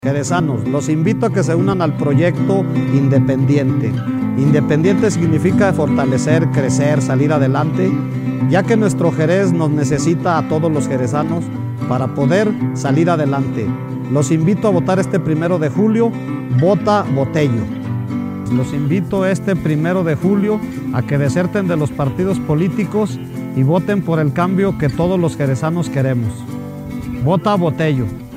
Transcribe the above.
Jerezanos, los invito a que se unan al proyecto Independiente. Independiente significa fortalecer, crecer, salir adelante, ya que nuestro Jerez nos necesita a todos los jerezanos para poder salir adelante. Los invito a votar este 1 de julio, vota Botello. Los invito este 1 de julio a que deserten de los partidos políticos y voten por el cambio que todos los jerezanos queremos. Vota Botello.